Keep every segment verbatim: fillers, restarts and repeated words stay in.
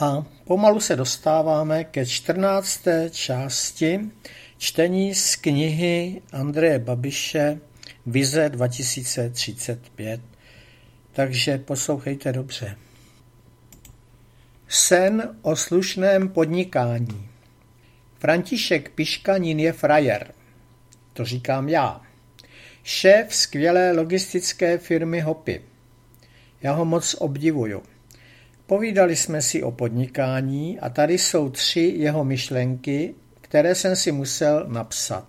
A pomalu se dostáváme ke čtrnácté části čtení z knihy Andreje Babiše Vize dva tisíce třicet pět. Takže poslouchejte dobře. Sen o slušném podnikání. František Piškanin je frajer. To říkám já. Šéf skvělé logistické firmy Hopy. Já ho moc obdivuju. Povídali jsme si o podnikání a tady jsou tři jeho myšlenky, které jsem si musel napsat.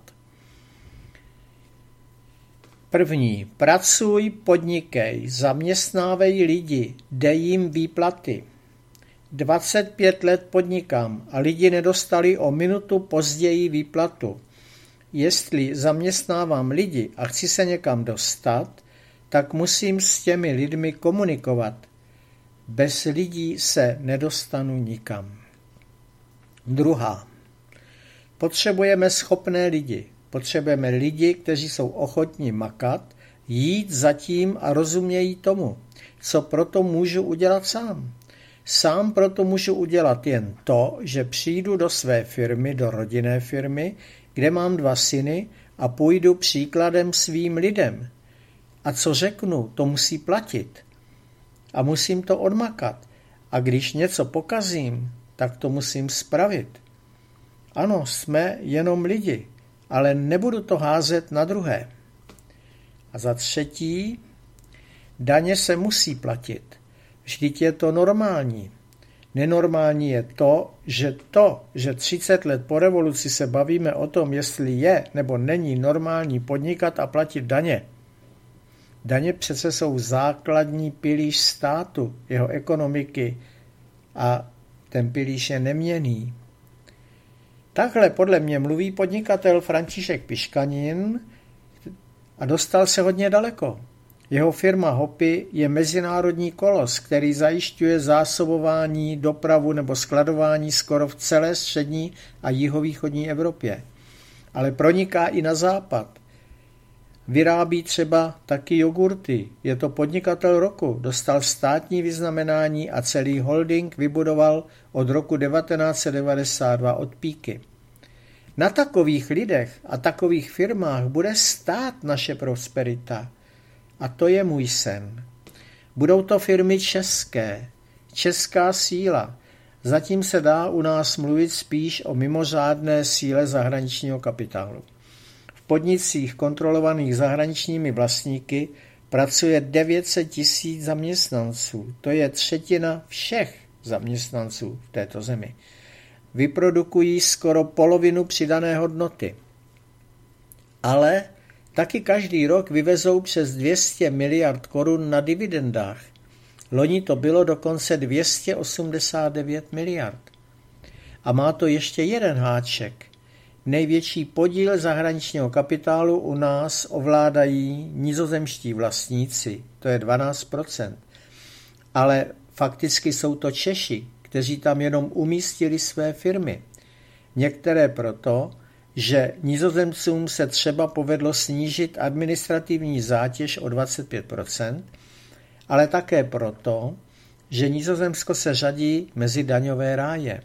První. Pracuj, podnikej, zaměstnávej lidi, dej jim výplaty. dvacet pět let podnikám a lidi nedostali o minutu později výplatu. Jestli zaměstnávám lidi a chci se někam dostat, tak musím s těmi lidmi komunikovat. Bez lidí se nedostanu nikam. Druhá. Potřebujeme schopné lidi. Potřebujeme lidi, kteří jsou ochotní makat, jít za tím a rozumějí tomu, co proto můžu udělat sám. Sám proto můžu udělat jen to, že přijdu do své firmy, do rodinné firmy, kde mám dva syny a půjdu příkladem svým lidem. A co řeknu, to musí platit. A musím to odmakat. A když něco pokazím, tak to musím spravit. Ano, jsme jenom lidi, ale nebudu to házet na druhé. A za třetí, daně se musí platit. Vždyť je to normální. Nenormální je to, že to, že třicet let po revoluci se bavíme o tom, jestli je nebo není normální podnikat a platit daně. Daně přece jsou základní pilíř státu, jeho ekonomiky a ten pilíř je neměnný. Takhle podle mě mluví podnikatel František Piškanin a dostal se hodně daleko. Jeho firma Hopy je mezinárodní kolos, který zajišťuje zásobování, dopravu nebo skladování skoro v celé střední a jihovýchodní Evropě. Ale proniká i na západ. Vyrábí třeba taky jogurty. Je to podnikatel roku, dostal státní vyznamenání a celý holding vybudoval od roku devatenáct set devadesát dva od píky. Na takových lidech a takových firmách bude stát naše prosperita. A to je můj sen. Budou to firmy české, česká síla. Zatím se dá u nás mluvit spíš o mimořádné síle zahraničního kapitálu. V podnicích kontrolovaných zahraničními vlastníky pracuje devět set tisíc zaměstnanců. To je třetina všech zaměstnanců v této zemi. Vyprodukují skoro polovinu přidané hodnoty. Ale taky každý rok vyvezou přes dvě stě miliard korun na dividendách. Loni to bylo dokonce dvě stě osmdesát devět miliard. A má to ještě jeden háček. Největší podíl zahraničního kapitálu u nás ovládají nizozemští vlastníci, to je dvanáct procent. Ale fakticky jsou to Češi, kteří tam jenom umístili své firmy. Některé proto, že Nizozemcům se třeba povedlo snížit administrativní zátěž o dvacet pět procent, ale také proto, že Nizozemsko se řadí mezi daňové ráje.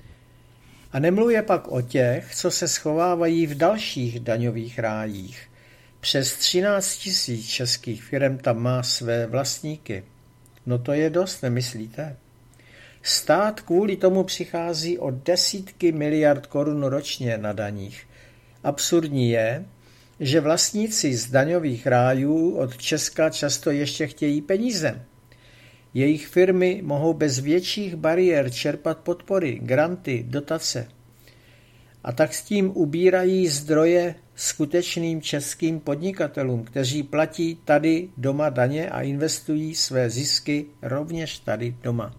A nemluvě pak o těch, co se schovávají v dalších daňových rájích. Přes třináct tisíc českých firem tam má své vlastníky. No to je dost, nemyslíte? Stát kvůli tomu přichází o desítky miliard korun ročně na daních. Absurdní je, že vlastníci z daňových rájů od Česka často ještě chtějí peníze. Jejich firmy mohou bez větších bariér čerpat podpory, granty, dotace. A tak s tím ubírají zdroje skutečným českým podnikatelům, kteří platí tady doma daně a investují své zisky rovněž tady doma.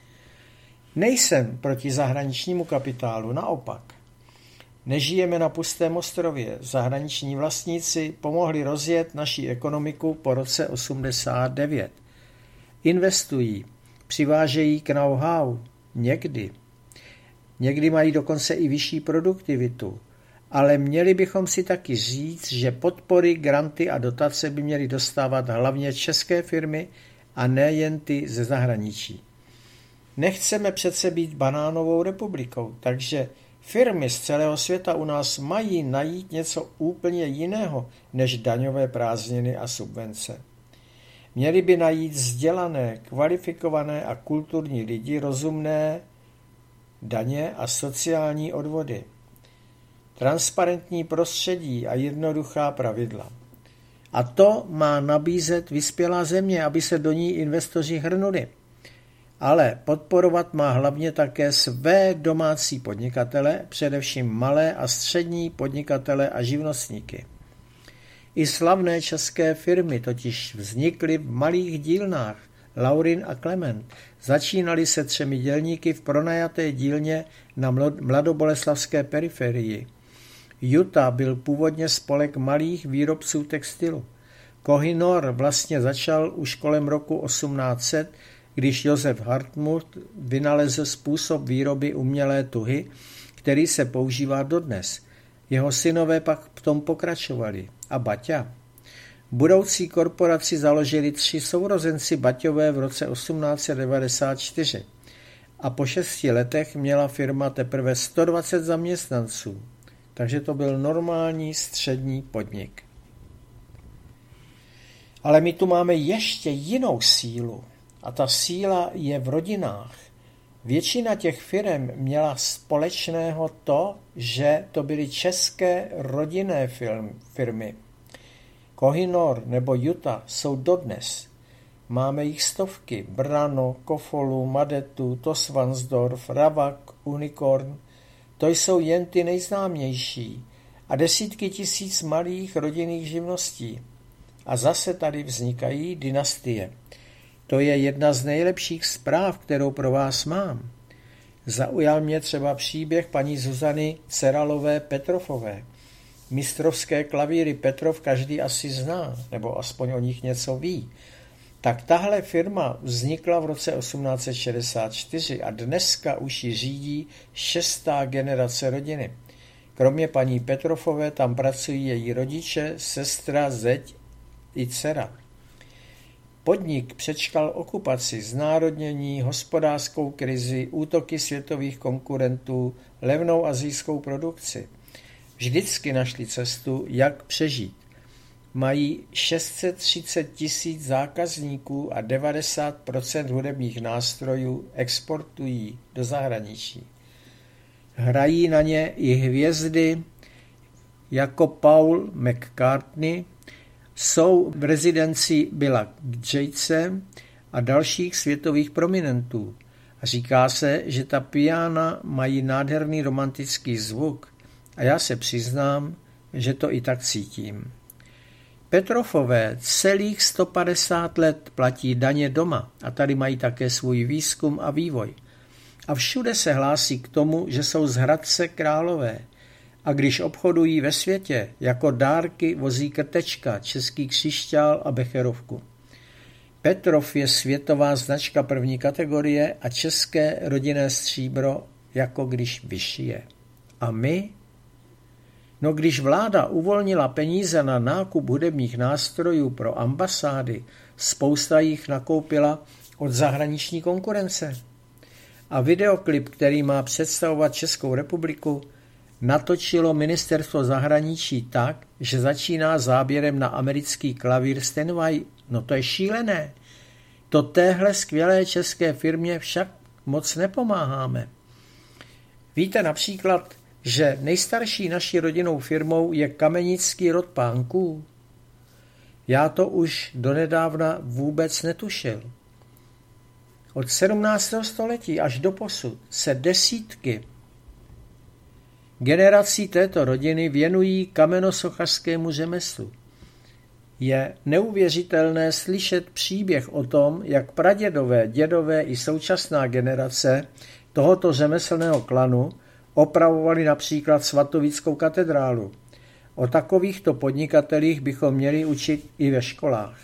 Nejsem proti zahraničnímu kapitálu, naopak. Nežijeme na pustém ostrově. Zahraniční vlastníci pomohli rozjet naši ekonomiku po roce osmdesát devět. Investují, přivážejí k know-how, někdy. Někdy mají dokonce i vyšší produktivitu. Ale měli bychom si taky říct, že podpory, granty a dotace by měly dostávat hlavně české firmy a ne jen ty ze zahraničí. Nechceme přece být banánovou republikou, takže firmy z celého světa u nás mají najít něco úplně jiného než daňové prázdniny a subvence. Měli by najít vzdělané, kvalifikované a kulturní lidi, rozumné daně a sociální odvody, transparentní prostředí a jednoduchá pravidla. A to má nabízet vyspělá země, aby se do ní investoři hrnuli. Ale podporovat má hlavně také své domácí podnikatele, především malé a střední podnikatele a živnostníky. I slavné české firmy totiž vznikly v malých dílnách. Laurin a Klement začínali se třemi dělníky v pronajaté dílně na mladoboleslavské periferii. Utah byl původně spolek malých výrobců textilu. Koh-i-Noor vlastně začal už kolem roku osmnáct set, když Josef Hartmut vynalezl způsob výroby umělé tuhy, který se používá dodnes. Jeho synové pak v tom pokračovali. A Baťa? Budoucí korporaci založili tři sourozenci Baťové v roce osmnáct set devadesát čtyři a po šesti letech měla firma teprve sto dvacet zaměstnanců, takže to byl normální střední podnik. Ale my tu máme ještě jinou sílu a ta síla je v rodinách. Většina těch firem měla společného to, že to byly české rodinné firmy. Koh-i-Noor nebo Utah jsou dodnes. Máme jich stovky. Brano, Kofolu, Madetu, Tosvansdorf, Ravak, Unicorn. To jsou jen ty nejznámější. A desítky tisíc malých rodinných živností. A zase tady vznikají dynastie. To je jedna z nejlepších zpráv, kterou pro vás mám. Zaujal mě třeba příběh paní Zuzany Ceralové Petrofové. Mistrovské klavíry Petrov každý asi zná, nebo aspoň o nich něco ví. Tak tahle firma vznikla v roce osmnáct set šedesát čtyři a dneska už ji řídí šestá generace rodiny. Kromě paní Petrofové tam pracují její rodiče, sestra, zeď i dcera. Podnik přečkal okupaci, znárodnění, hospodářskou krizi, útoky světových konkurentů, levnou asijskou produkci. Vždycky našli cestu, jak přežít. Mají šest set třicet tisíc zákazníků a devadesát procent hudebních nástrojů exportují do zahraničí. Hrají na ně i hvězdy jako Paul McCartney, jsou v rezidenci Billa Gatese a dalších světových prominentů. A říká se, že ta piana mají nádherný romantický zvuk a já se přiznám, že to i tak cítím. Petrofové celých sto padesát let platí daně doma a tady mají také svůj výzkum a vývoj. A všude se hlásí k tomu, že jsou z Hradce Králové. A když obchodují ve světě, jako dárky vozí Krtečka, Český křišťál a Becherovku. Petrov je světová značka první kategorie a české rodinné stříbro, jako když vyšije. A my? No když vláda uvolnila peníze na nákup hudebních nástrojů pro ambasády, spousta jich nakoupila od zahraniční konkurence. A videoklip, který má představovat Českou republiku, natočilo ministerstvo zahraničí tak, že začíná záběrem na americký klavír Steinway. No to je šílené. To téhle skvělé české firmě však moc nepomáháme. Víte například, že nejstarší naší rodinnou firmou je kamenický rod Pánků? Já to už donedávna vůbec netušil. Od sedmnáctého století až do posud se desítky generací této rodiny věnují kamenosochařskému řemeslu. Je neuvěřitelné slyšet příběh o tom, jak pradědové, dědové i současná generace tohoto řemeslného klanu opravovali například Svatovickou katedrálu. O takovýchto podnikatelích bychom měli učit i ve školách.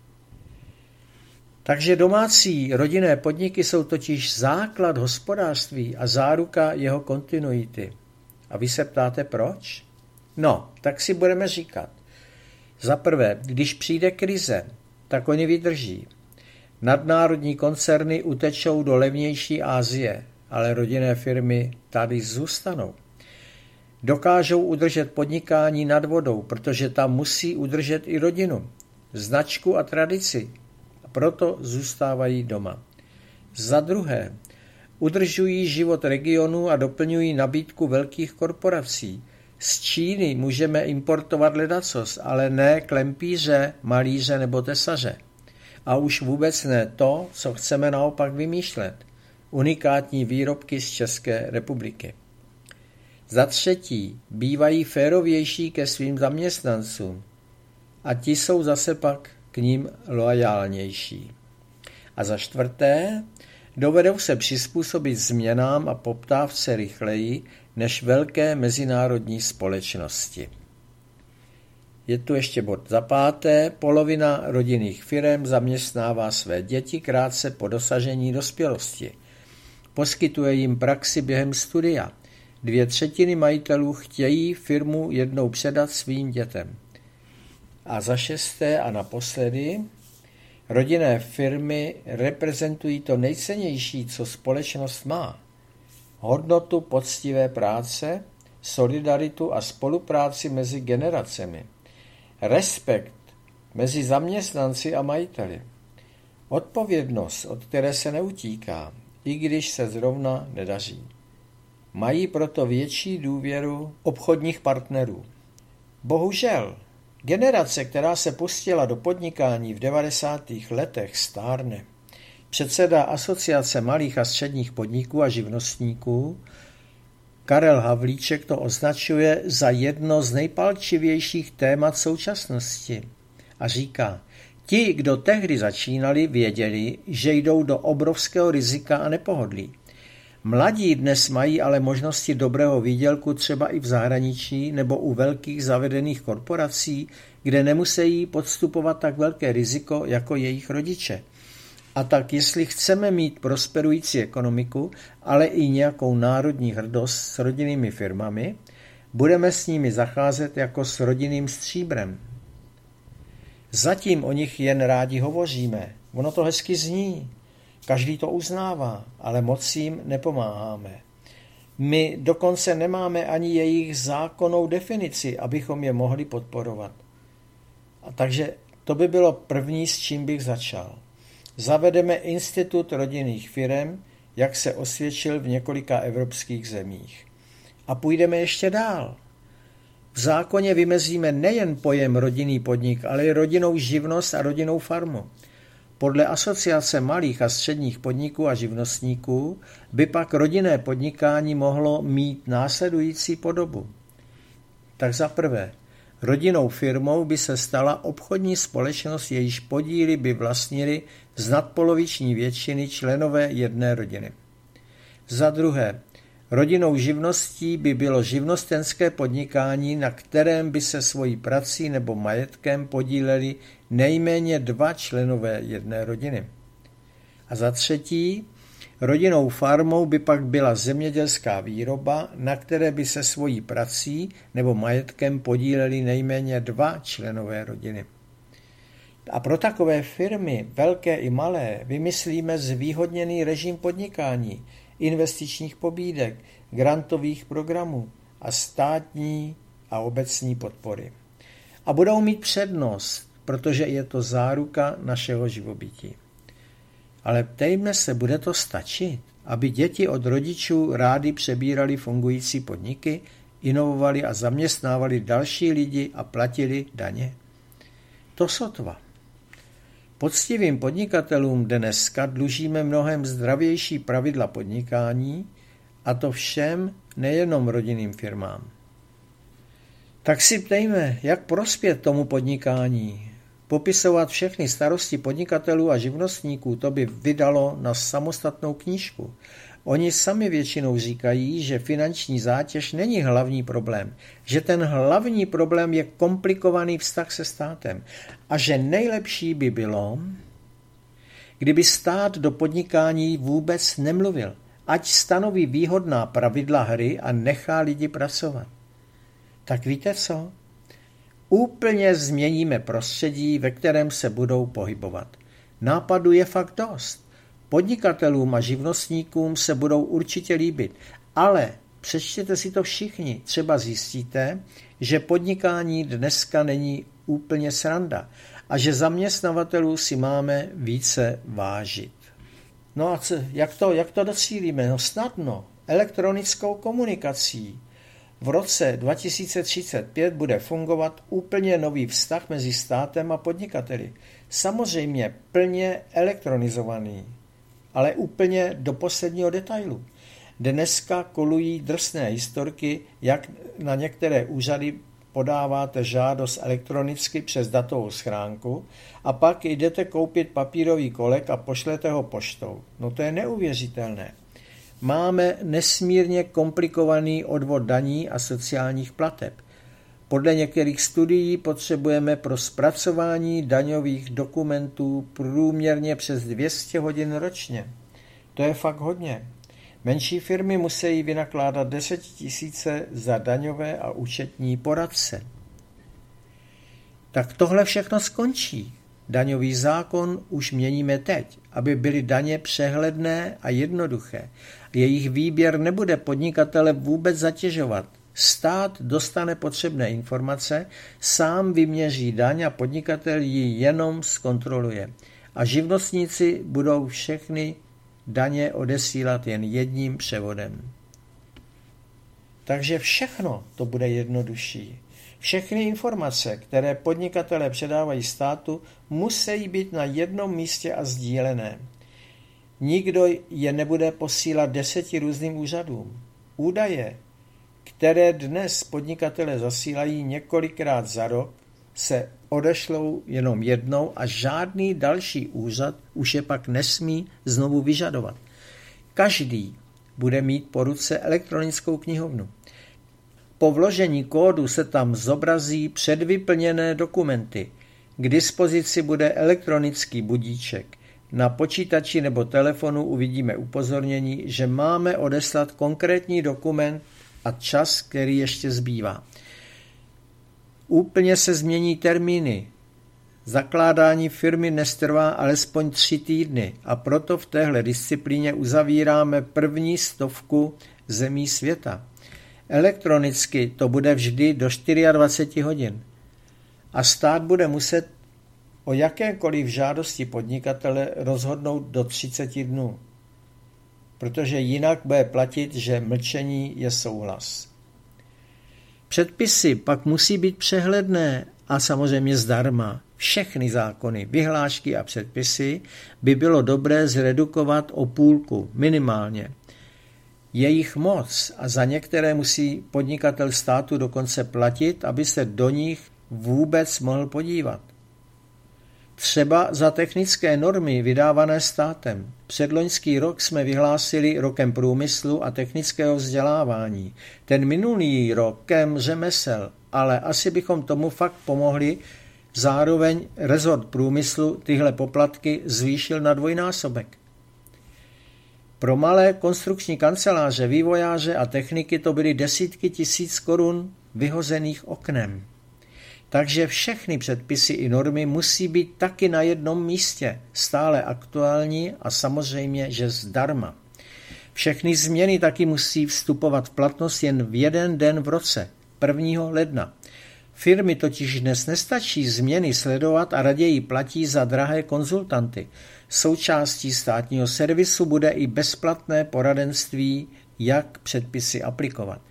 Takže domácí rodinné podniky jsou totiž základ hospodářství a záruka jeho kontinuity. A vy se ptáte proč? No, tak si budeme říkat. Za prvé, když přijde krize, tak oni vydrží. Nadnárodní koncerny utečou do levnější Asie, ale rodinné firmy tady zůstanou. Dokážou udržet podnikání nad vodou, protože tam musí udržet i rodinu, značku a tradici, a proto zůstávají doma. Za druhé, udržují život regionu a doplňují nabídku velkých korporací. Z Číny můžeme importovat ledacos, ale ne klempíře, malíře nebo tesaře. A už vůbec ne to, co chceme naopak vymýšlet. Unikátní výrobky z České republiky. Za třetí, bývají férovější ke svým zaměstnancům a ti jsou zase pak k ním loajálnější. A za čtvrté, dovedou se přizpůsobit změnám a poptávce rychleji než velké mezinárodní společnosti. Je tu ještě bod za páté. Polovina rodinných firem zaměstnává své děti krátce po dosažení dospělosti. Poskytuje jim praxi během studia. Dvě třetiny majitelů chtějí firmu jednou předat svým dětem. A za šesté a naposledy, rodinné firmy reprezentují to nejcennější, co společnost má. Hodnotu poctivé práce, solidaritu a spolupráci mezi generacemi. Respekt mezi zaměstnanci a majiteli. Odpovědnost, od které se neutíká, i když se zrovna nedaří. Mají proto větší důvěru obchodních partnerů. Bohužel, generace, která se pustila do podnikání v devadesátých letech, stárne. Předseda Asociace malých a středních podniků a živnostníků Karel Havlíček to označuje za jedno z nejpalčivějších témat současnosti a říká, ti, kdo tehdy začínali, věděli, že jdou do obrovského rizika a nepohodlí. Mladí dnes mají ale možnosti dobrého výdělku třeba i v zahraničí nebo u velkých zavedených korporací, kde nemusí podstupovat tak velké riziko jako jejich rodiče. A tak jestli chceme mít prosperující ekonomiku, ale i nějakou národní hrdost s rodinnými firmami, budeme s nimi zacházet jako s rodinným stříbrem. Zatím o nich jen rádi hovoříme. Ono to hezky zní. Každý to uznává, ale moc jim nepomáháme. My dokonce nemáme ani jejich zákonnou definici, abychom je mohli podporovat. A takže to by bylo první, s čím bych začal. Zavedeme institut rodinných firem, jak se osvědčil v několika evropských zemích. A půjdeme ještě dál. V zákoně vymezíme nejen pojem rodinný podnik, ale i rodinnou živnost a rodinnou farmu. Podle Asociace malých a středních podniků a živnostníků by pak rodinné podnikání mohlo mít následující podobu. Tak za prvé, rodinnou firmou by se stala obchodní společnost, jejíž podíly by vlastnili z nadpoloviční většiny členové jedné rodiny. Za druhé, rodinnou živností by bylo živnostenské podnikání, na kterém by se svojí prací nebo majetkem podíleli nejméně dva členové jedné rodiny. A za třetí, rodinnou farmou by pak byla zemědělská výroba, na které by se svojí prací nebo majetkem podíleli nejméně dva členové rodiny. A pro takové firmy, velké i malé, vymyslíme zvýhodněný režim podnikání, investičních pobídek, grantových programů a státní a obecní podpory. A budou mít přednost, protože je to záruka našeho živobytí. Ale ptejme se, bude to stačit, aby děti od rodičů rády přebírali fungující podniky, inovovali a zaměstnávali další lidi a platili daně? To sotva. Poctivým podnikatelům dneska dlužíme mnohem zdravější pravidla podnikání, a to všem, nejenom rodinným firmám. Tak si ptejme, jak prospět tomu podnikání. Popisovat všechny starosti podnikatelů a živnostníků, to by vydalo na samostatnou knížku. Oni sami většinou říkají, že finanční zátěž není hlavní problém, že ten hlavní problém je komplikovaný vztah se státem a že nejlepší by bylo, kdyby stát do podnikání vůbec nemluvil, ať stanoví výhodná pravidla hry a nechá lidi pracovat. Tak víte co? Úplně změníme prostředí, ve kterém se budou pohybovat. Nápadů je fakt dost. Podnikatelům a živnostníkům se budou určitě líbit, ale přečtěte si to všichni, třeba zjistíte, že podnikání dneska není úplně sranda a že zaměstnavatelů si máme více vážit. No a co, jak, to, jak to docílíme? No snadno, elektronickou komunikací. V roce dva tisíce třicet pět bude fungovat úplně nový vztah mezi státem a podnikateli. Samozřejmě plně elektronizovaný, ale úplně do posledního detailu. Dneska kolují drsné historky, jak na některé úřady podáváte žádost elektronicky přes datovou schránku a pak jdete koupit papírový kolek a pošlete ho poštou. No to je neuvěřitelné. Máme nesmírně komplikovaný odvod daní a sociálních plateb. Podle některých studií potřebujeme pro zpracování daňových dokumentů průměrně přes dvě stě hodin ročně. To je fakt hodně. Menší firmy musí vynakládat deset tisíce za daňové a účetní poradce. Tak tohle všechno skončí. Daňový zákon už měníme teď, aby byly daně přehledné a jednoduché. Jejich výběr nebude podnikatele vůbec zatěžovat. Stát dostane potřebné informace, sám vyměří daň a podnikatel ji jenom zkontroluje. A živnostníci budou všechny daně odesílat jen jedním převodem. Takže všechno to bude jednodušší. Všechny informace, které podnikatelé předávají státu, musí být na jednom místě a sdílené. Nikdo je nebude posílat deseti různým úřadům. Údaje, které dnes podnikatelé zasílají několikrát za rok, se odešlou jenom jednou a žádný další úřad už je pak nesmí znovu vyžadovat. Každý bude mít po ruce elektronickou knihovnu. Po vložení kódu se tam zobrazí předvyplněné dokumenty. K dispozici bude elektronický budíček. Na počítači nebo telefonu uvidíme upozornění, že máme odeslat konkrétní dokument a čas, který ještě zbývá. Úplně se změní termíny. Zakládání firmy nestrvá alespoň tři týdny a proto v téhle disciplíně uzavíráme první stovku zemí světa. Elektronicky to bude vždy do dvacet čtyři hodin. A stát bude muset o jakékoliv žádosti podnikatele rozhodnout do třiceti dnů, protože jinak bude platit, že mlčení je souhlas. Předpisy pak musí být přehledné a samozřejmě zdarma. Všechny zákony, vyhlášky a předpisy by bylo dobré zredukovat o půlku, minimálně. Jejich moc a za některé musí podnikatel státu dokonce platit, aby se do nich vůbec mohl podívat. Třeba za technické normy vydávané státem. Předloňský rok jsme vyhlásili rokem průmyslu a technického vzdělávání. Ten minulý rokem řemesel, ale asi bychom tomu fakt pomohli. Zároveň rezort průmyslu tyhle poplatky zvýšil na dvojnásobek. Pro malé konstrukční kanceláře, vývojáře a techniky to byly desítky tisíc korun vyhozených oknem. Takže všechny předpisy i normy musí být taky na jednom místě, stále aktuální a samozřejmě, že zdarma. Všechny změny taky musí vstupovat v platnost jen v jeden den v roce, prvního ledna. Firmy totiž dnes nestačí změny sledovat a raději platí za drahé konzultanty. Součástí státního servisu bude i bezplatné poradenství, jak předpisy aplikovat.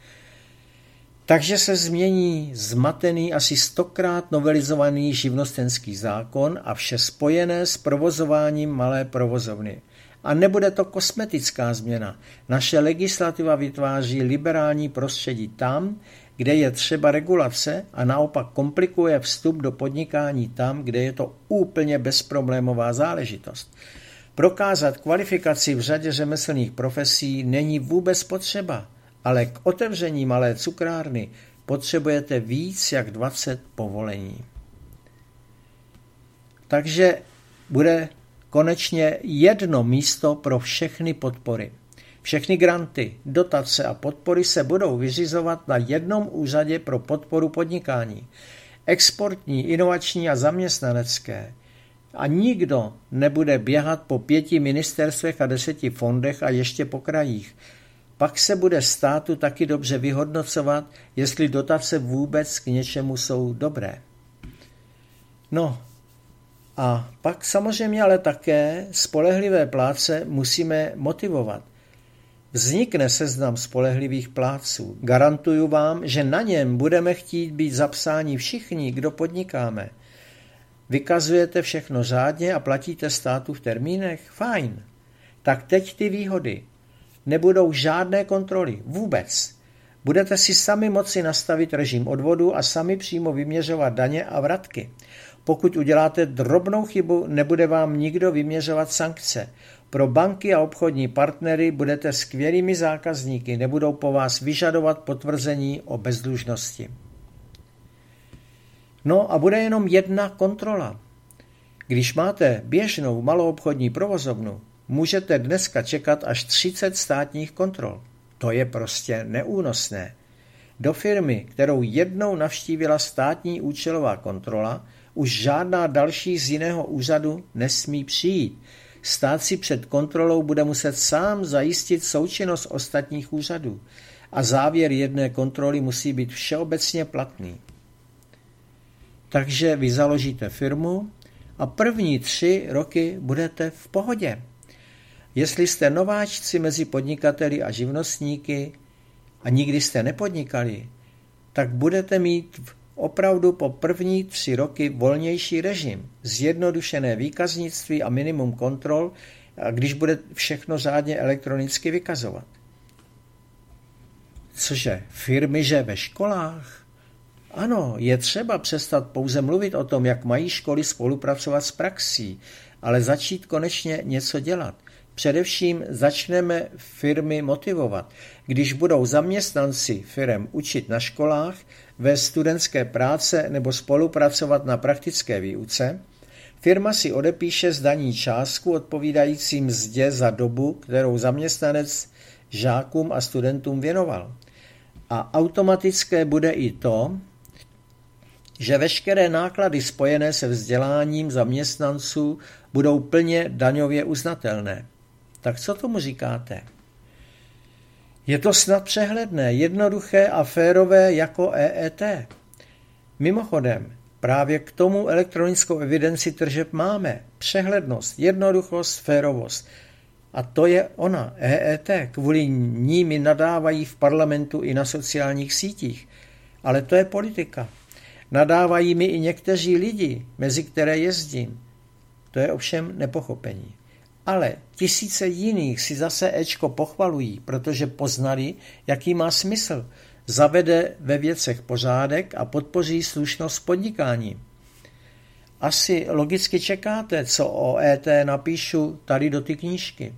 Takže se změní zmatený asi stokrát novelizovaný živnostenský zákon a vše spojené s provozováním malé provozovny. A nebude to kosmetická změna. Naše legislativa vytváří liberální prostředí tam, kde je třeba regulace a naopak komplikuje vstup do podnikání tam, kde je to úplně bezproblémová záležitost. Prokázat kvalifikaci v řadě řemeslných profesí není vůbec potřeba, ale k otevření malé cukrárny potřebujete víc jak dvacet povolení. Takže bude konečně jedno místo pro všechny podpory. Všechny granty, dotace a podpory se budou vyřizovat na jednom úřadě pro podporu podnikání. Exportní, inovační a zaměstnanecké. A nikdo nebude běhat po pěti ministerstvech a deseti fondech a ještě po krajích. Pak se bude státu taky dobře vyhodnocovat, jestli dotace vůbec k něčemu jsou dobré. No a pak samozřejmě ale také spolehlivé plátce musíme motivovat. Vznikne seznam spolehlivých plátců. Garantuju vám, že na něm budeme chtít být zapsáni všichni, kdo podnikáme. Vykazujete všechno řádně a platíte státu v termínech? Fajn. Tak teď ty výhody. Nebudou žádné kontroly. Vůbec. Budete si sami moci nastavit režim odvodu a sami přímo vyměřovat daně a vratky. Pokud uděláte drobnou chybu, nebude vám nikdo vyměřovat sankce. Pro banky a obchodní partnery budete skvělými zákazníky, nebudou po vás vyžadovat potvrzení o bezdlužnosti. No a bude jenom jedna kontrola. Když máte běžnou maloobchodní provozovnu, můžete dneska čekat až třicet státních kontrol. To je prostě neúnosné. Do firmy, kterou jednou navštívila státní účelová kontrola, už žádná další z jiného úřadu nesmí přijít. Stát si před kontrolou bude muset sám zajistit součinnost ostatních úřadů a závěr jedné kontroly musí být všeobecně platný. Takže vy založíte firmu a první tři roky budete v pohodě. Jestli jste nováčci mezi podnikateli a živnostníky a nikdy jste nepodnikali, tak budete mít opravdu po první tři roky volnější režim, zjednodušené výkaznictví a minimum kontrol, když bude všechno řádně elektronicky vykazovat. Cože, firmy, že ve školách? Ano, je třeba přestat pouze mluvit o tom, jak mají školy spolupracovat s praxí, ale začít konečně něco dělat. Především začneme firmy motivovat. Když budou zaměstnanci firem učit na školách, ve studentské práce nebo spolupracovat na praktické výuce, firma si odepíše z daní částku odpovídající mzdě za dobu, kterou zaměstnanec žákům a studentům věnoval. A automatické bude i to, že veškeré náklady spojené se vzděláním zaměstnanců budou plně daňově uznatelné. Tak co tomu říkáte? Je to snad přehledné, jednoduché a férové jako E E T. Mimochodem, právě k tomu elektronickou evidenci tržeb máme. Přehlednost, jednoduchost, férovost. A to je ona, E E T. Kvůli ní mi nadávají v parlamentu i na sociálních sítích. Ale to je politika. Nadávají mi i někteří lidi, mezi které jezdím. To je ovšem nepochopení. Ale tisíce jiných si zase Ečko pochvalují, protože poznali, jaký má smysl. Zavede ve věcech pořádek a podpoří slušnost podnikání. Asi logicky čekáte, co o E T napíšu tady do ty knížky.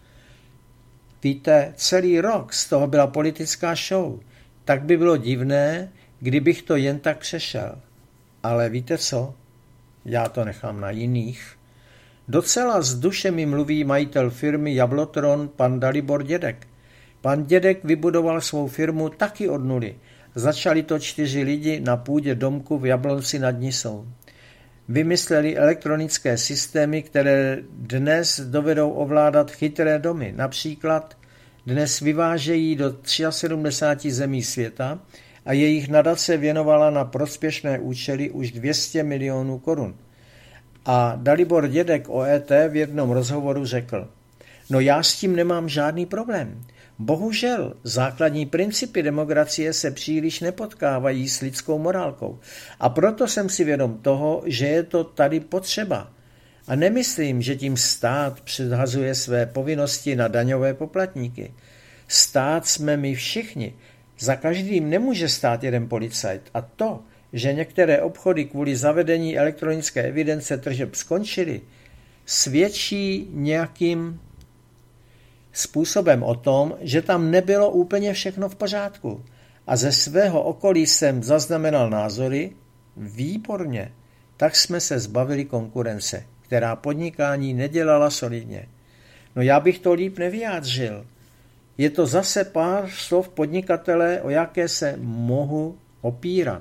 Víte, celý rok z toho byla politická show. Tak by bylo divné, kdybych to jen tak přešel. Ale víte co? Já to nechám na jiných. Docela z duše mi mluví majitel firmy Jablotron, pan Dalibor Dědek. Pan Dědek vybudoval svou firmu taky od nuly. Začali to čtyři lidi na půdě domku v Jablonci nad Nisou. Vymysleli elektronické systémy, které dnes dovedou ovládat chytré domy. Například dnes vyvážejí do sedmdesát tři zemí světa a jejich nadace věnovala na prospěšné účely už dvě stě milionů korun. A Dalibor Dědek o E T v jednom rozhovoru řekl, no já s tím nemám žádný problém. Bohužel základní principy demokracie se příliš nepotkávají s lidskou morálkou a proto jsem si vědom toho, že je to tady potřeba. A nemyslím, že tím stát předhazuje své povinnosti na daňové poplatníky. Stát jsme my všichni. Za každým nemůže stát jeden policajt a to, že některé obchody kvůli zavedení elektronické evidence tržeb skončily, svědčí nějakým způsobem o tom, že tam nebylo úplně všechno v pořádku. A ze svého okolí jsem zaznamenal názory, výborně, tak jsme se zbavili konkurence, která podnikání nedělala solidně. No já bych to líp nevyjádřil. Je to zase pár slov podnikatele, o jaké se mohu opírat.